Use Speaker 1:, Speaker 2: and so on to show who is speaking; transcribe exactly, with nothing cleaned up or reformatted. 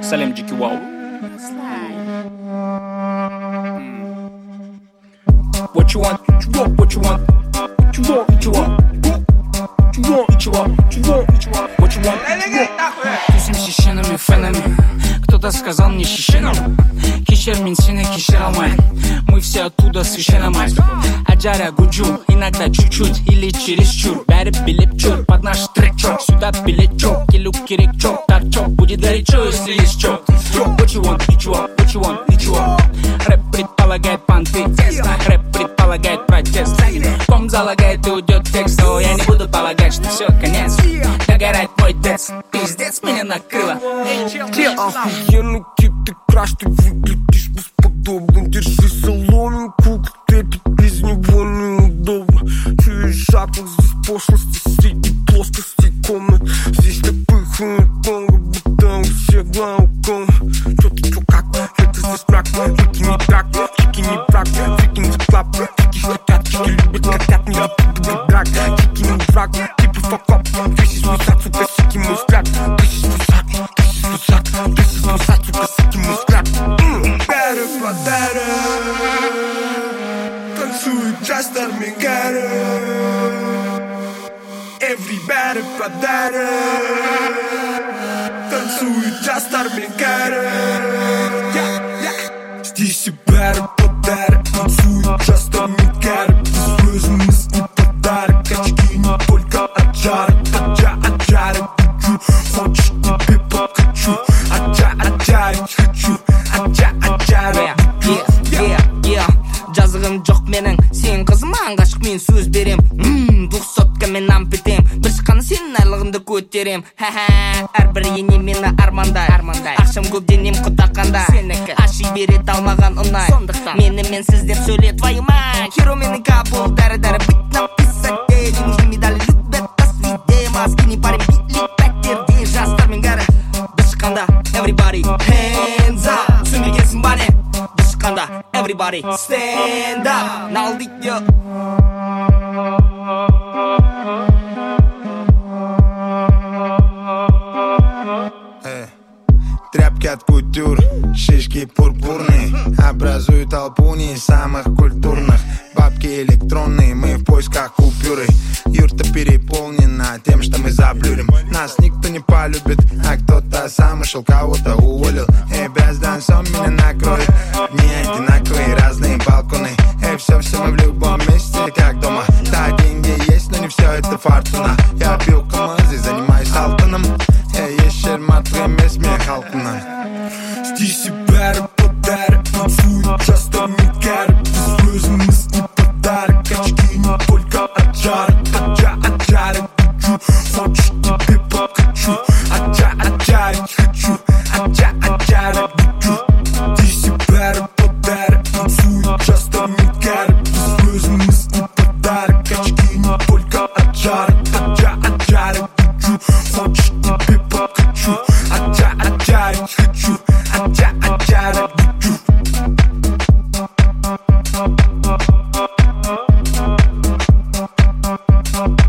Speaker 1: Салем Джики Вау. What you want? What you want? What you want? What you want? What you want? What you want? What you want? What you want? What you want? Тусим шишенами, фенами. Кто-то сказал мне шишенам. Кешер мен сені кешер алмайын. Мы все оттуда священно мать. Аджара гуджу, иногда чуть-чуть или чересчур. Бәрі билеп чур, под наш трек чок. Сюда билет чок, келу керек чок. Торчок, будет горячо, если есть чок. What you want? What you want? What you want? What you want? Рэп предполагает понты. Рэп предполагает протест. Ком залагает и уйдет текст. Но я не буду полагать, что все, конец. Догорает мой дец. Пиздец меня накрыло.
Speaker 2: Охуенный тип, ты краш, ты выглядишь бесподобно. Держи соломинку, как это без него неудобно. Чуешь запах здесь пошлости среди плоскостей комнат. Здесь так пыхает много, будто у всех глауком. Чё ты, чё, как? Это здесь мрак, чики не так, чики не брак, чики не клап, чики хотят, чики любят, хотят, не любят драк. Чики не враг, типа факап, this is высад, сука, сики мой взгляд. This is высад, this is высад, this is высад, сука, сики мой взгляд. Better, better, танцует джаз Армигера. Everybody, better, танцует джаз Армигера. Здесь и better, better, танцует джаз Армигера. Слезы мысли подарок, очки не только от жара. Аджа, аджара, хочу, хочешь тебе подкачу. Аджа, аджарить хочу, аджа, аджара.
Speaker 3: Yeah, yeah, жазығым жоқ менің. Сен қызыма ғашық мен сөз берем. Двухсотка мен ампетем. Бір шыққаны сенің айлығыңды көтерем. Әрбір ене мені армандай. Ақшам көп денем құтақанда. Аши берет алмаған ұнай. Мені менсіз деп сөйле твою мать. Херо менің капыл дәрі-дәрі. Бит написать ей. Не нужны медали, любят до свидей. Маски не парим, битлик пәттерде. Жастар мен гәрі. Бір шыққанда everybody hands up. Түсінбегенсің ба не? Бір шыққанда everybody stand up. Налдик yo.
Speaker 4: Тряпки от кутюр, шишки пурпурные образуют толпу не самых культурных. Бабки электронные, мы в поисках купюры. Юрта переполнена тем, что мы заблюрим. Нас никто не полюбит, а кто-то сам ушел, кого-то уволил. Эй, бязданцом меня накроет. Дни одинаковые, разные балконы. Эй, все-все мы в любом месте, как дома. Да, деньги есть, но не все это фортуна. Я пил камазы, занимаюсь алтоном. Эй, есть шермат, время смех алтона.
Speaker 2: Здесь и better, better, танцует джаз Армигера. Слезы мысли подарок, очки не только от жара. Аджа, аджара, хочу, хочешь тебе подкачу. Аджа, аджарить хочу, аджа, аджара, хочу. Здесь и better, better, танцует джаз Армигера. Слезы мысли подарок, очки не только от жара. Аджа, аджара, хочу, хочешь тебе подкачу. Аджа, аджарить хочу, аджа, аджара, хочу.